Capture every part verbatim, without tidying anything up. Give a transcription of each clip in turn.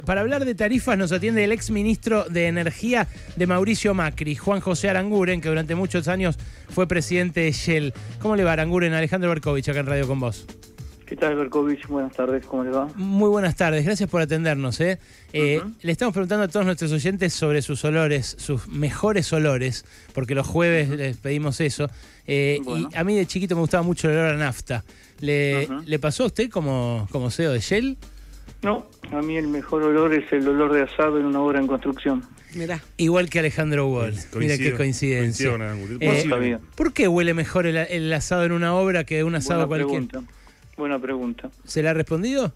Para hablar de tarifas nos atiende el ex ministro de Energía de Mauricio Macri, Juan José Aranguren, que durante muchos años fue presidente de Shell. ¿Cómo le va, Aranguren? Alejandro Berkovich, acá en Radio con vos. ¿Qué tal, Berkovich? Buenas tardes, ¿cómo le va? Muy buenas tardes, gracias por atendernos. ¿eh? Eh, uh-huh. Le estamos preguntando a todos nuestros oyentes sobre sus olores, sus mejores olores, porque los jueves uh-huh. les pedimos eso. Eh, bueno. Y a mí de chiquito me gustaba mucho el olor a nafta. ¿Le, uh-huh. ¿le pasó a usted como, como C E O de Shell? No, a mí el mejor olor es el olor de asado en una obra en construcción. Mirá. Igual que Alejandro Wall. Mira qué coincidencia. Eh, ¿Por qué huele mejor el, el asado en una obra que un asado Buena cualquiera? Pregunta. Buena pregunta. ¿Se le ha respondido?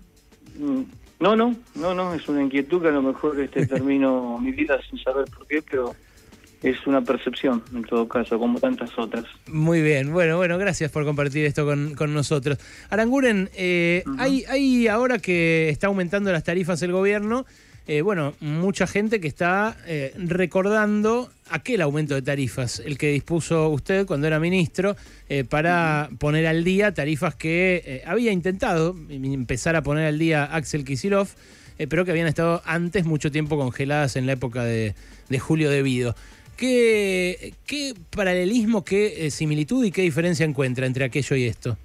No, no, no, no, es una inquietud que a lo mejor este, termino mi vida sin saber por qué, pero es una percepción, en todo caso, como tantas otras. Muy bien, bueno, bueno, gracias por compartir esto con, con nosotros. Aranguren, eh, uh-huh. hay, hay ahora que está aumentando las tarifas el gobierno, eh, bueno, mucha gente que está eh, recordando aquel aumento de tarifas, el que dispuso usted cuando era ministro, eh, para uh-huh. poner al día tarifas que eh, había intentado empezar a poner al día Axel Kicillof, eh, pero que habían estado antes mucho tiempo congeladas en la época de, de Julio De Vido. ¿Qué, qué paralelismo, qué eh, similitud y qué diferencia encuentra entre aquello y esto?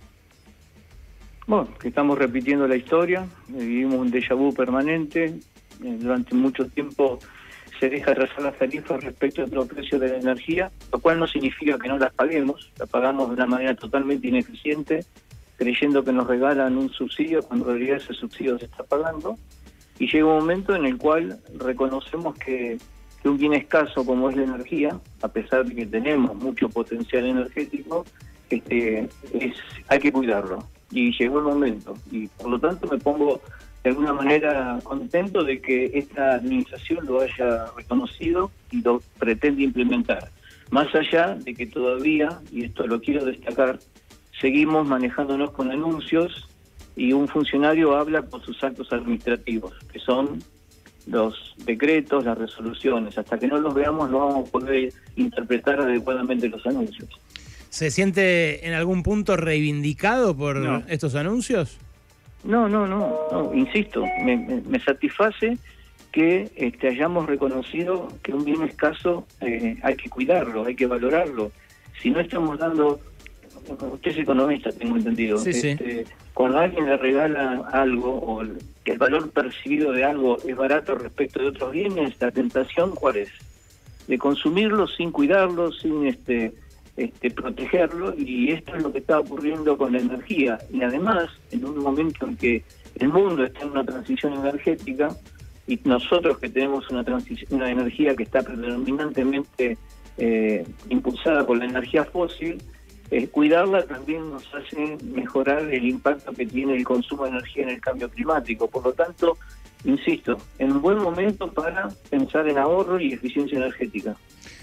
Bueno, que estamos repitiendo la historia, eh, vivimos un déjà vu permanente, eh, durante mucho tiempo se deja trazar las tarifas respecto a otros precios de la energía, lo cual no significa que no las paguemos, las pagamos de una manera totalmente ineficiente, creyendo que nos regalan un subsidio cuando en realidad ese subsidio se está pagando, y llega un momento en el cual reconocemos que que un bien escaso como es la energía, a pesar de que tenemos mucho potencial energético, este, es, hay que cuidarlo. Y llegó el momento. Y por lo tanto me pongo de alguna manera contento de que esta administración lo haya reconocido y lo pretende implementar. Más allá de que todavía, y esto lo quiero destacar, seguimos manejándonos con anuncios y un funcionario habla con sus actos administrativos, que son los decretos, las resoluciones. Hasta que no los veamos no vamos a poder interpretar adecuadamente los anuncios. ¿Se siente en algún punto reivindicado por no. estos anuncios? No, no, no, no insisto, me, me, me satisface que este, hayamos reconocido que un bien escaso eh, hay que cuidarlo, hay que valorarlo. Si no estamos dando... Usted es economista, tengo entendido. Sí, este, sí. Cuando alguien le regala algo o el, que el valor percibido de algo es barato respecto de otros bienes, la tentación, ¿cuál es? De consumirlo sin cuidarlo, sin este, este, protegerlo, y esto es lo que está ocurriendo con la energía. Y además, en un momento en que el mundo está en una transición energética y nosotros que tenemos una, transición, una energía que está predominantemente eh, impulsada por la energía fósil, Eh, cuidarla también nos hace mejorar el impacto que tiene el consumo de energía en el cambio climático. Por lo tanto, insisto, en un buen momento para pensar en ahorro y eficiencia energética.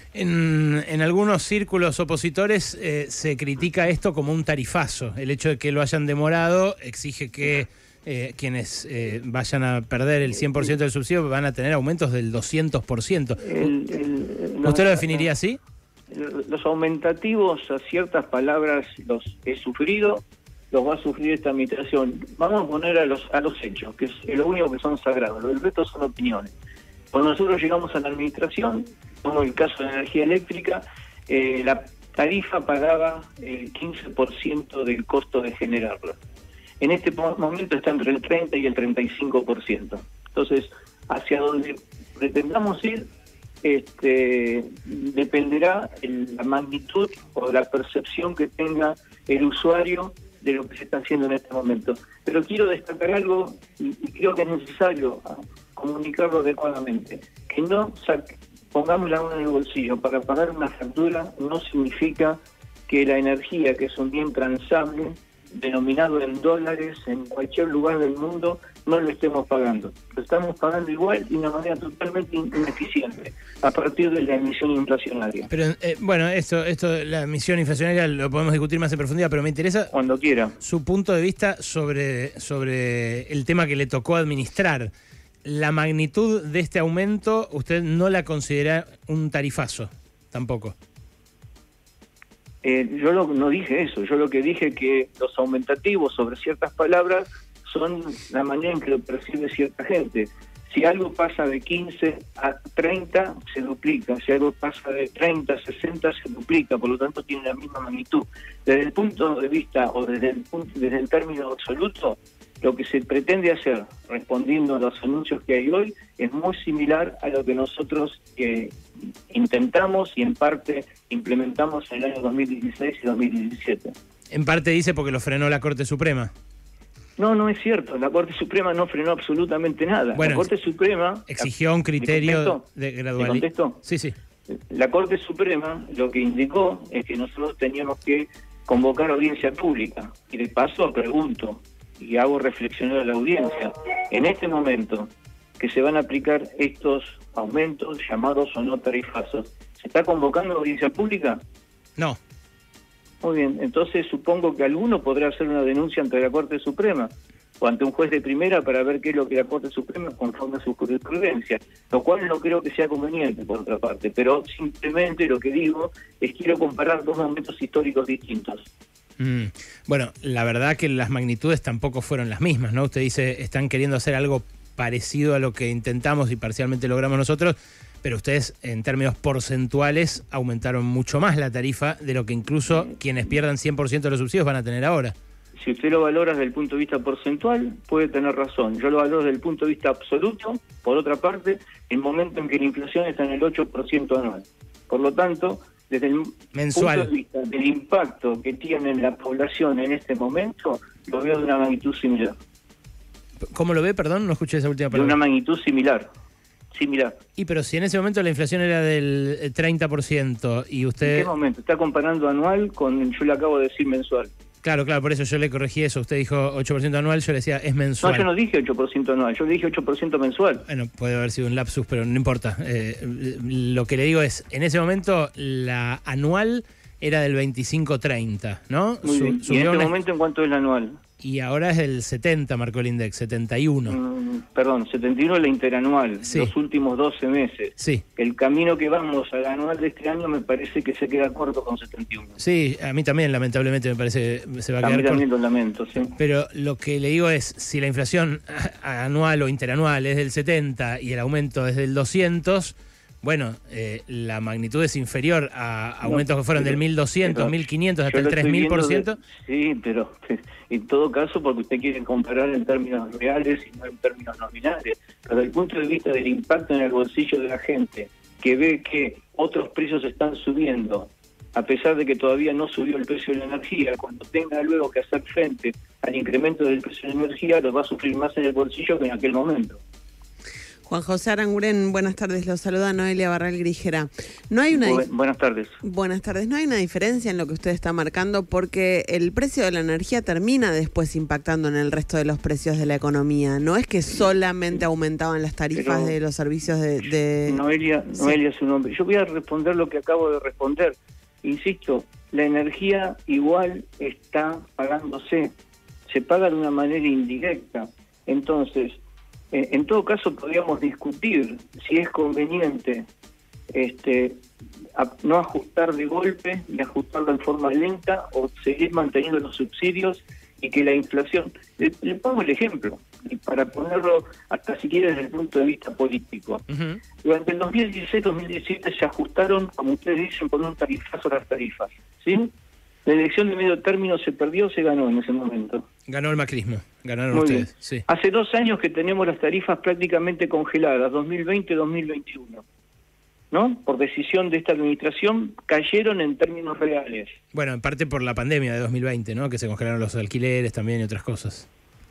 En, en algunos círculos opositores eh, se critica esto como un tarifazo. El hecho de que lo hayan demorado exige que eh, quienes eh, vayan a perder el cien por ciento del subsidio van a tener aumentos del doscientos por ciento. El, el, ¿Usted lo definiría así? Los aumentativos a ciertas palabras los he sufrido, los va a sufrir esta administración. Vamos a poner a los a los hechos, que es lo único que son sagrados, el resto son opiniones. Cuando nosotros llegamos a la administración, como el caso de energía eléctrica, eh, la tarifa pagaba el quince por ciento del costo de generarla. En este momento está entre el treinta y el treinta y cinco por ciento. Entonces, hacia donde pretendamos ir, Este, dependerá el, la magnitud o la percepción que tenga el usuario de lo que se está haciendo en este momento. Pero quiero destacar algo y, y creo que es necesario comunicarlo adecuadamente. Que no saque, pongamos la mano en el bolsillo para pagar una factura no significa que la energía, que es un bien transable, denominado en dólares en cualquier lugar del mundo, no lo estemos pagando. Lo estamos pagando igual y de una manera totalmente ineficiente a partir de la emisión inflacionaria. Pero eh, bueno, esto, esto, la emisión inflacionaria lo podemos discutir más en profundidad, pero me interesa cuando quiera su punto de vista sobre, sobre el tema que le tocó administrar. La magnitud de este aumento, ¿usted no la considera un tarifazo? Tampoco. Eh, yo lo, no dije eso, yo lo que dije que los aumentativos sobre ciertas palabras son la manera en que lo percibe cierta gente. Si algo pasa de quince a treinta, se duplica. Si algo pasa de treinta a sesenta, se duplica. Por lo tanto, tiene la misma magnitud. Desde el punto de vista, o desde el, punto, desde el término absoluto, lo que se pretende hacer, respondiendo a los anuncios que hay hoy, es muy similar a lo que nosotros eh, intentamos y en parte implementamos en el año dos mil dieciséis y dos mil diecisiete. En parte dice porque lo frenó la Corte Suprema. No, no es cierto. La Corte Suprema no frenó absolutamente nada. Bueno, la Corte Suprema exigió un criterio de gradualidad. ¿Me contestó? Sí, sí. La Corte Suprema lo que indicó es que nosotros teníamos que convocar audiencia pública. Y de paso pregunto y hago reflexionar a la audiencia. En este momento que se van a aplicar estos aumentos llamados o no tarifazos, ¿se está convocando audiencia pública? No. Muy bien, entonces supongo que alguno podrá hacer una denuncia ante la Corte Suprema o ante un juez de primera para ver qué es lo que la Corte Suprema conforme a su jurisprudencia, lo cual no creo que sea conveniente por otra parte, pero simplemente lo que digo es quiero comparar dos momentos históricos distintos. Mm. Bueno, la verdad que las magnitudes tampoco fueron las mismas, ¿no? Usted dice, están queriendo hacer algo parecido a lo que intentamos y parcialmente logramos nosotros, pero ustedes en términos porcentuales aumentaron mucho más la tarifa de lo que incluso quienes pierdan cien por ciento de los subsidios van a tener ahora. Si usted lo valora desde el punto de vista porcentual, puede tener razón. Yo lo valoro desde el punto de vista absoluto, por otra parte, el momento en que la inflación está en el ocho por ciento anual. Por lo tanto, desde el mensual. punto de vista del impacto que tiene la población en este momento, lo veo de una magnitud similar. ¿Cómo lo ve? Perdón, no escuché esa última palabra. De una magnitud similar. Similar. Y pero si en ese momento la inflación era del treinta por ciento y usted... ¿En qué momento? ¿Está comparando anual con, yo le acabo de decir mensual? Claro, claro, por eso yo le corregí eso. Usted dijo ocho por ciento anual, yo le decía es mensual. No, yo no dije ocho por ciento anual, yo dije ocho por ciento mensual. Bueno, puede haber sido un lapsus, pero no importa. Eh, lo que le digo es, en ese momento la anual era del veinticinco treinta, ¿no? Muy bien. Su, ¿Y en este una... momento en cuánto es la anual? Y ahora es del setenta, marcó el index, setenta y uno. Mm, perdón, setenta y uno es la interanual, sí. Los últimos doce meses. Sí. El camino que vamos al anual de este año me parece que se queda corto con setenta y uno. Sí, a mí también, lamentablemente, me parece que se va a a quedar corto. También lo lamento, sí. Pero lo que le digo es, si la inflación anual o interanual es del setenta y el aumento es del doscientos... Bueno, eh, la magnitud es inferior a aumentos no, que fueron pero, del mil doscientos, pero, mil quinientos hasta el tres mil por ciento. De, sí, pero en todo caso porque usted quiere comparar en términos reales y no en términos nominales. Pero desde el punto de vista del impacto en el bolsillo de la gente, que ve que otros precios están subiendo, a pesar de que todavía no subió el precio de la energía, cuando tenga luego que hacer frente al incremento del precio de la energía, lo va a sufrir más en el bolsillo que en aquel momento. Juan José Aranguren, buenas tardes, los saluda Noelia Barral Grijera. No hay una Bu buenas tardes. Buenas tardes, no hay una diferencia en lo que usted está marcando porque el precio de la energía termina después impactando en el resto de los precios de la economía. No es que solamente aumentaban las tarifas Pero, de los servicios de... de... Noelia, sí. Noelia es su nombre. Yo voy a responder lo que acabo de responder. Insisto, la energía igual está pagándose. Se paga de una manera indirecta. Entonces... En todo caso, podríamos discutir si es conveniente este, a, no ajustar de golpe y ajustarlo en forma lenta o seguir manteniendo los subsidios y que la inflación... Le, le pongo el ejemplo, y para ponerlo hasta siquiera desde el punto de vista político. Uh-huh. Durante el dos mil dieciséis dos mil diecisiete se ajustaron, como ustedes dicen, con un tarifazo las tarifas, ¿sí? La elección de medio término se perdió o se ganó en ese momento. Ganó el macrismo, ganaron Muy ustedes. Bien. Sí. Hace dos años que tenemos las tarifas prácticamente congeladas, dos mil veinte dos mil veintiuno. ¿No? Por decisión de esta administración, cayeron en términos reales. Bueno, en parte por la pandemia de dos mil veinte, ¿no? Que se congelaron los alquileres también y otras cosas.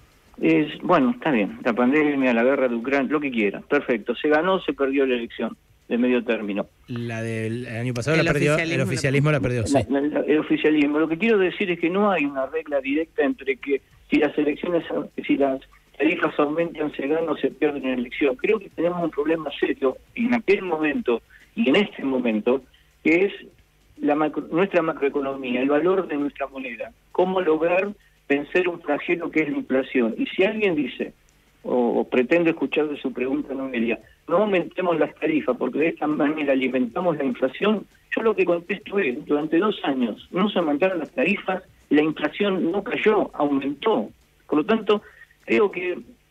Es, bueno, está bien. La pandemia, la guerra de Ucrania, lo que quiera. Perfecto. Se ganó, se perdió la elección de medio término. La del año pasado el la perdió, oficialismo el oficialismo la, la perdió, sí. La, la, el oficialismo. Lo que quiero decir es que no hay una regla directa entre que si las elecciones, si las tarifas aumentan, se gana o se pierde en la elección. Creo que tenemos un problema serio en aquel momento y en este momento, que es la macro, nuestra macroeconomía, el valor de nuestra moneda. Cómo lograr vencer un flagelo que es la inflación. Y si alguien dice, o, o pretende escuchar de su pregunta, Noelia, no aumentemos las tarifas porque de esta manera alimentamos la inflación, yo lo que contesto es, durante dos años no se aumentaron las tarifas, la inflación no cayó, aumentó. Por lo tanto, creo que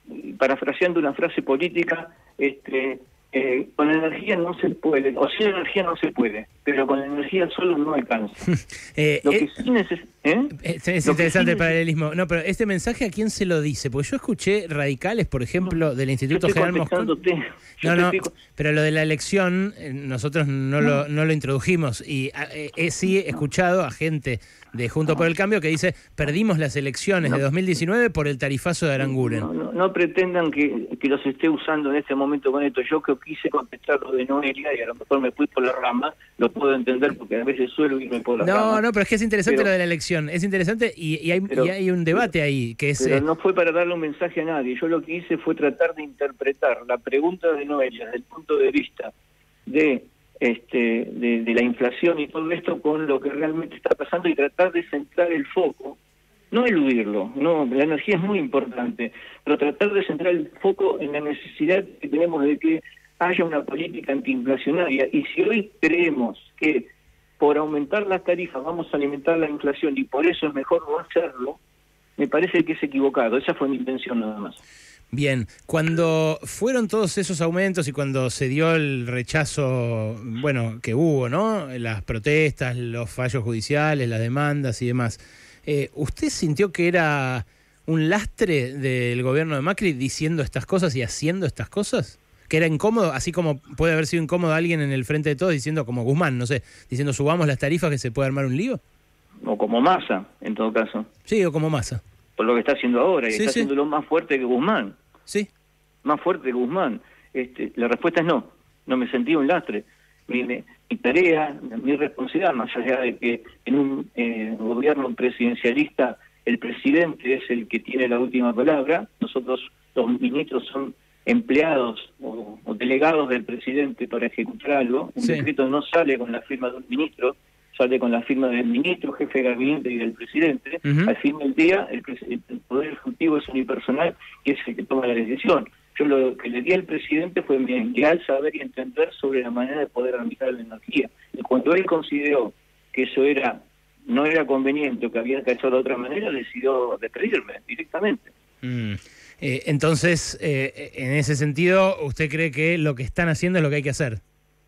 parafraseando una frase política, este, eh, con energía no se puede, o sin energía no se puede, pero con energía solo no alcanza. eh, Lo que eh, sí neces ¿eh? Es, es interesante sí el paralelismo. No, pero este mensaje, ¿a quién se lo dice? Porque yo escuché radicales, por ejemplo, no, del Instituto General Moscón. No, no, estoy... pero lo de la elección, nosotros no, no. Lo, no lo introdujimos. Y eh, eh, sí he escuchado a gente de Junto no. por el Cambio que dice, perdimos las elecciones no. de dos mil diecinueve por el tarifazo de Aranguren. No, no, no pretendan que, que los esté usando en este momento con esto. Yo que quise contestar lo de Noelia, y a lo mejor me fui por la rama, lo puedo entender porque a veces suelo irme por la no, rama. No, no, pero es que es interesante pero, lo de la elección. Es interesante y, y, hay, pero, y hay un debate ahí. que es Pero eh, no fue para darle un mensaje a nadie. Yo lo que hice fue tratar de interpretar la pregunta de Noelia desde el punto de vista de... Este, de, de la inflación y todo esto con lo que realmente está pasando y tratar de centrar el foco, no eludirlo, no, la energía es muy importante, pero tratar de centrar el foco en la necesidad que tenemos de que haya una política antiinflacionaria. Y si hoy creemos que por aumentar las tarifas vamos a alimentar la inflación y por eso es mejor no hacerlo, me parece que es equivocado. Esa fue mi intención nada más. Bien, cuando fueron todos esos aumentos y cuando se dio el rechazo, bueno, que hubo, ¿no? Las protestas, los fallos judiciales, las demandas y demás, eh, ¿usted sintió que era un lastre del gobierno de Macri diciendo estas cosas y haciendo estas cosas? ¿Que era incómodo, así como puede haber sido incómodo alguien en el frente de todos diciendo, como Guzmán, no sé, diciendo subamos las tarifas que se puede armar un lío? O como Massa, en todo caso. Sí, o como Massa. Por lo que está haciendo ahora, y sí, está sí. haciéndolo más fuerte que Guzmán. Sí. Más fuerte que Guzmán. Este, la respuesta es no. No me sentí un lastre. Mi, mi tarea, mi responsabilidad, más allá de que en un eh, gobierno presidencialista el presidente es el que tiene la última palabra, nosotros los ministros son empleados o, o delegados del presidente para ejecutar algo. Un sí. decreto no sale con la firma de un ministro, sale con la firma del ministro, jefe de gabinete y del presidente. Uh-huh. Al fin del día, el, el Poder Ejecutivo es unipersonal, que es el que toma la decisión. Yo lo que le di al presidente fue mi ideal saber y entender sobre la manera de poder arbitrar la energía. Y cuando él consideró que eso era no era conveniente o que había que hacerlo de otra manera, decidió despedirme directamente. Mm. Eh, entonces, eh, en ese sentido, ¿usted cree que lo que están haciendo es lo que hay que hacer?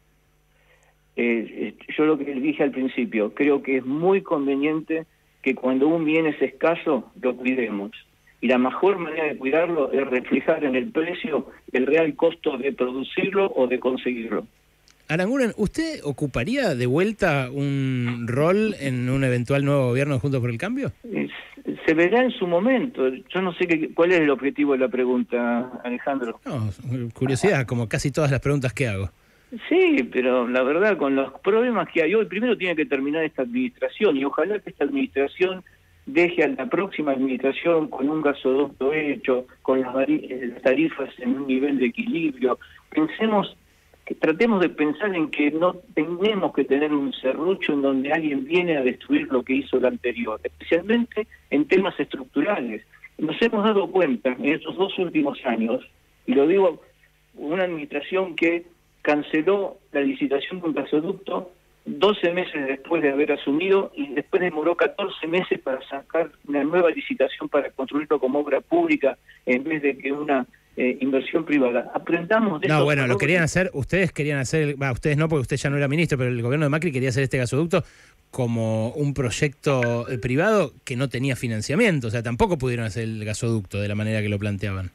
Eh, yo lo que dije al principio, creo que es muy conveniente que cuando un bien es escaso, lo cuidemos. Y la mejor manera de cuidarlo es reflejar en el precio el real costo de producirlo o de conseguirlo. Aranguren, ¿usted ocuparía de vuelta un rol en un eventual nuevo gobierno de Juntos por el Cambio? Es, se verá en su momento. Yo no sé qué, cuál es el objetivo de la pregunta, Alejandro. No, curiosidad, como casi todas las preguntas que hago. Sí, pero la verdad, con los problemas que hay hoy, primero tiene que terminar esta administración y ojalá que esta administración deje a la próxima administración con un gasoducto hecho, con las, las tarifas en un nivel de equilibrio. Pensemos, que tratemos de pensar en que no tenemos que tener un serrucho en donde alguien viene a destruir lo que hizo el anterior, especialmente en temas estructurales. Nos hemos dado cuenta en estos dos últimos años, y lo digo, una administración que canceló la licitación de un gasoducto doce meses después de haber asumido y después demoró catorce meses para sacar una nueva licitación para construirlo como obra pública en vez de que una eh, inversión privada. Aprendamos de No, eso. bueno, lo querían hacer, ustedes querían hacer, bah, ustedes no, porque usted ya no era ministro, pero el gobierno de Macri quería hacer este gasoducto como un proyecto privado que no tenía financiamiento, o sea, tampoco pudieron hacer el gasoducto de la manera que lo planteaban.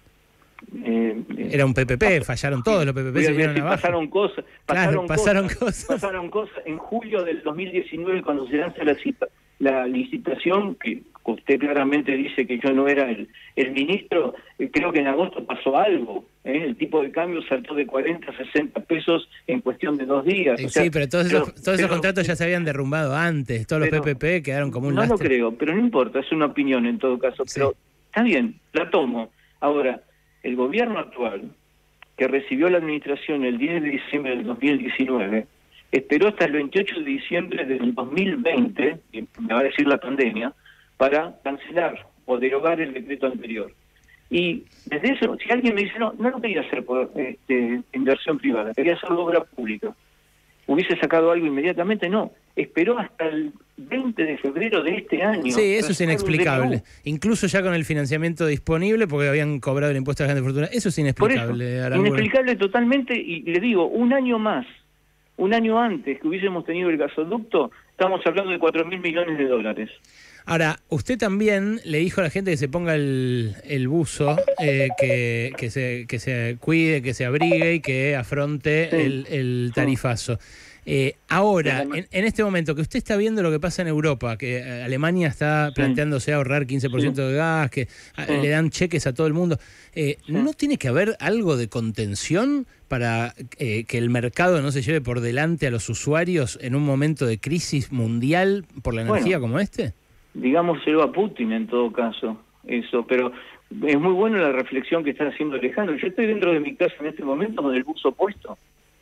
Eh, Era un P P P, fallaron todos los P P P, se vinieron abajo. Pasaron cosas, pasaron, claro, pasaron cosas, cosas. Pasaron cosas. En julio del dos mil diecinueve, cuando se lanza la, cita, la licitación, que usted claramente dice que yo no era el, el ministro, eh, creo que en agosto pasó algo. ¿eh? El tipo de cambio saltó de cuarenta a sesenta pesos en cuestión de dos días. Eh, o sea, sí, pero todos esos, pero, todos esos pero, contratos ya se habían derrumbado antes, todos pero, los P P P quedaron como un no lastre. No lo creo, pero no importa, es una opinión en todo caso. Sí. Pero está bien, la tomo. Ahora, el gobierno actual, que recibió la administración el diez de diciembre del dos mil diecinueve, esperó hasta el veintiocho de diciembre del dos mil veinte, que me va a decir la pandemia, para cancelar o derogar el decreto anterior. Y desde eso, si alguien me dice, no, no lo quería hacer por este, inversión privada, quería hacerlo obra pública, ¿hubiese sacado algo inmediatamente? No. esperó hasta el veinte de febrero de este año. Sí, eso es inexplicable. Incluso ya con el financiamiento disponible, porque habían cobrado el impuesto a las grandes fortunas. Eso es inexplicable. Por eso, inexplicable totalmente, y le digo, un año más, un año antes que hubiésemos tenido el gasoducto, estamos hablando de cuatro mil millones de dólares. Ahora, usted también le dijo a la gente que se ponga el, el buzo, eh, que, que, se, que se cuide, que se abrigue y que afronte sí. el, el tarifazo. Eh, ahora, en, en este momento que usted está viendo lo que pasa en Europa, que Alemania está planteándose sí. ahorrar quince por ciento sí. de gas, que sí. le dan cheques a todo el mundo, eh, sí. ¿no tiene que haber algo de contención para eh, que el mercado no se lleve por delante a los usuarios en un momento de crisis mundial por la energía bueno, como este? Digámoselo a Putin en todo caso, eso, pero es muy bueno la reflexión que está haciendo Alejandro. Yo estoy dentro de mi casa en este momento con el buzo puesto.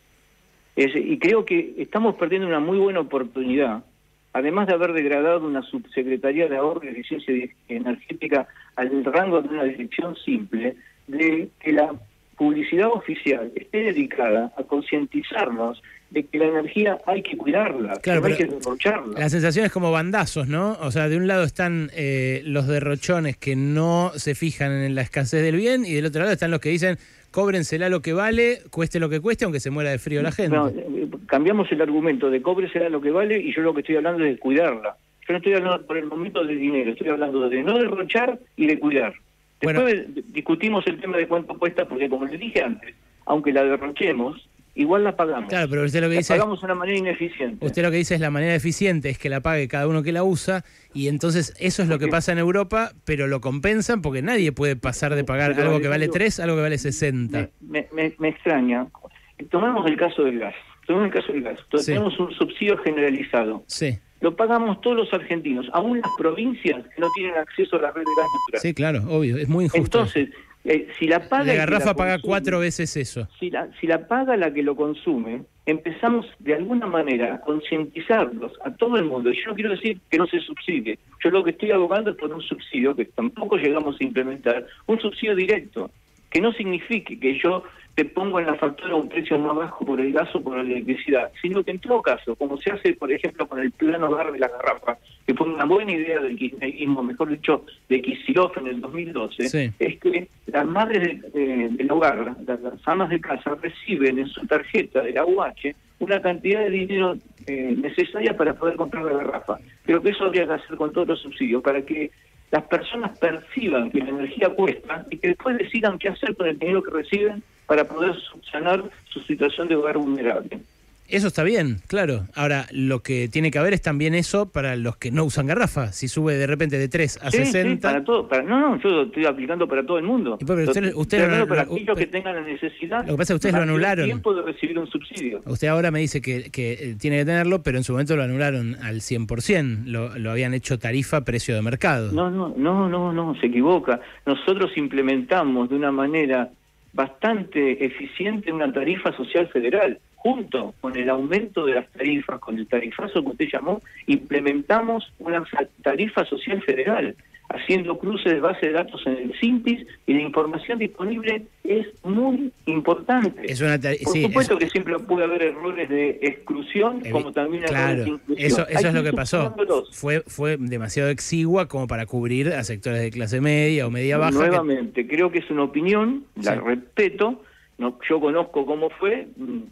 Es, y creo que estamos perdiendo una muy buena oportunidad, además de haber degradado una subsecretaría de ahorro y eficiencia energética al rango de una dirección simple, de que la publicidad oficial esté dedicada a concientizarnos de que la energía hay que cuidarla, claro, que no hay que derrocharla. La sensación es como bandazos, ¿no? O sea, de un lado están eh, los derrochones que no se fijan en la escasez del bien, y del otro lado están los que dicen, cóbrensela lo que vale, cueste lo que cueste, aunque se muera de frío la gente. No, cambiamos el argumento de cóbrensela lo que vale, y yo lo que estoy hablando es de cuidarla. Yo no estoy hablando por el momento de dinero, estoy hablando de no derrochar y de cuidar. Después bueno, discutimos el tema de cuánto cuesta, porque como les dije antes, aunque la derrochemos, igual la pagamos. Claro, pero usted lo que la dice pagamos es, de una manera ineficiente. Usted lo que dice es la manera eficiente es que la pague cada uno que la usa, y entonces eso es lo que pasa en Europa, pero lo compensan porque nadie puede pasar de pagar pero algo que vale tres a algo que vale sesenta. Me, me, me extraña. Tomemos el caso del gas. Tomemos el caso del gas. Entonces, sí. Tenemos un subsidio generalizado. Sí. Lo pagamos todos los argentinos, aún las provincias que no tienen acceso a la red de gas natural. Sí, claro, obvio, es muy injusto. Entonces, eh, si la paga... La garrafa la paga consume, cuatro veces eso. Si la, si la paga la que lo consume, empezamos de alguna manera a concientizarlos a todo el mundo. Y yo no quiero decir que no se subsidie. Yo lo que estoy abogando es por un subsidio, que tampoco llegamos a implementar, un subsidio directo, que no signifique que yo te pongo en la factura un precio más bajo por el gas o por la electricidad, sino que en todo caso, como se hace, por ejemplo, con el plano hogar de la garrafa, que fue una buena idea del kirchnerismo, mejor dicho, de Kicillof en el dos mil doce, sí. Es que las madres de, de, del hogar, las, las amas de casa, reciben en su tarjeta de la U H una cantidad de dinero eh, necesaria para poder comprar la garrafa. Creo que eso habría que hacer con todos los subsidios, para que las personas perciban que la energía cuesta y que después decidan qué hacer con el dinero que reciben para poder subsanar su situación de hogar vulnerable. Eso está bien, claro. Ahora, lo que tiene que haber es también eso para los que no usan garrafa. Si sube de repente de tres a sí, sesenta... Sí, para todo. Para, no, no, yo lo estoy aplicando para todo el mundo. Y pero usted, usted lo, lo, para lo, aquellos lo, que tengan la necesidad... Lo que pasa es que ustedes lo anularon. Tiempo de recibir un subsidio. Usted ahora me dice que, que tiene que tenerlo, pero en su momento lo anularon al cien por ciento. Lo, lo habían hecho tarifa precio de mercado. No, no, no, no, no, se equivoca. Nosotros implementamos de una manera bastante eficiente una tarifa social federal. Junto con el aumento de las tarifas, con el tarifazo que usted llamó, implementamos una tarifa social federal, haciendo cruces de base de datos en el SINPIS, y la información disponible es muy importante. Es una Por sí, supuesto es... que siempre puede haber errores de exclusión, el... como también claro, errores de inclusión. Eso, eso es lo que pasó. Fue, fue demasiado exigua como para cubrir a sectores de clase media o media baja. Nuevamente, que... creo que es una opinión, la sí. respeto, no, yo conozco cómo fue,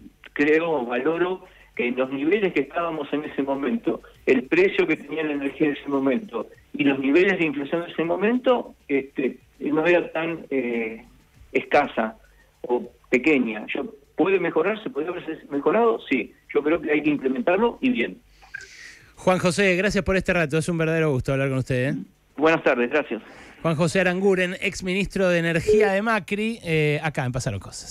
creo, valoro que en los niveles que estábamos en ese momento, el precio que tenía la energía en ese momento y los niveles de inflación en ese momento, este, no era tan eh, escasa o pequeña. Yo, ¿puede mejorarse? ¿Puede haberse mejorado? Sí. Yo creo que hay que implementarlo y bien. Juan José, gracias por este rato. Es un verdadero gusto hablar con usted, ¿eh? Buenas tardes, gracias. Juan José Aranguren, ex ministro de Energía de Macri, eh, acá en Pasaron Cosas.